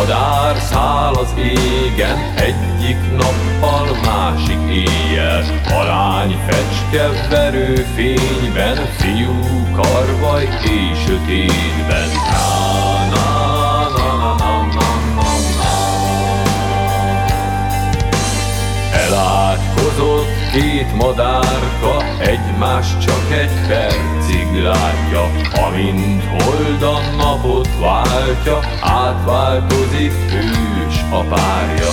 madár száll az égen, egyik nappal, másik éjjel. A lány fecske verő fényben, fiú karvaj éj sötétben. Elátkozott két madárka, egymást csak egy percig látja. Amint hold a napot váltja, átváltozik hős a párja.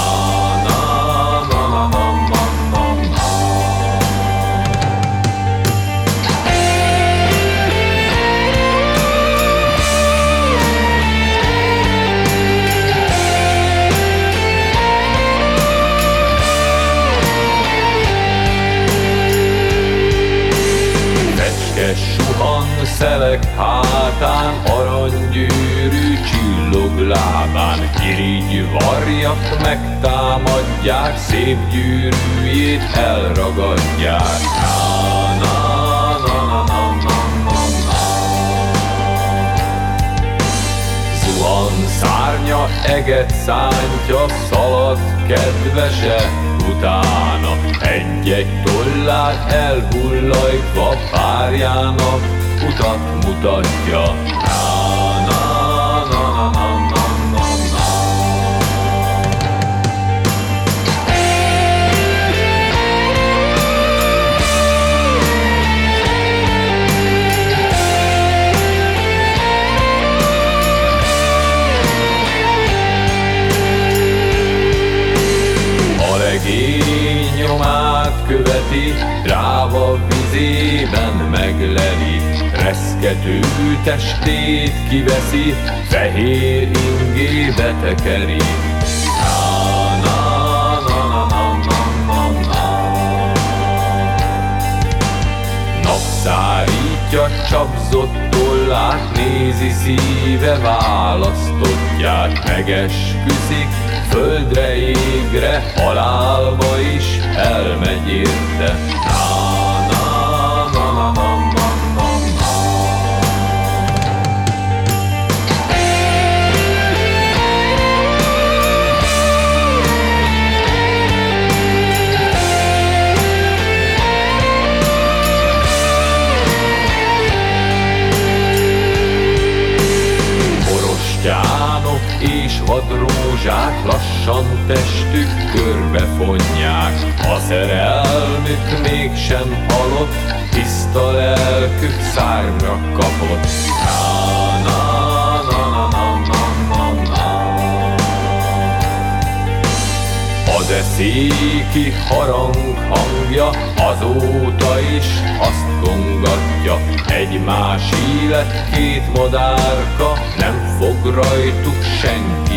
Suhan szelek hátán, aranygyűrű csillog lábán. Irigy varjak megtámadják, szép gyűrűjét elragadják. Zuhan szárnya eget szántja, szalad kedvese utána. Egy-egy tollát elhullajtva párjának utat mutatja. Nyomát követi, dráva vizében megleli. Reszkető testét kiveszi, fehér ingébe tekeri. Napszárítja csapzott tollát, nézi szíve választottját. Megesküszik, földre, égre, halálba is elmegy érte. Borostyánok és vadrózsák lassan testük körbefonják. A szerelmük mégsem halott, tiszta lelkük szárnyra kapott. Az eszéki harang hangja azóta is azt kongatja. Egymás élet két madárka, nem fog rajtuk senki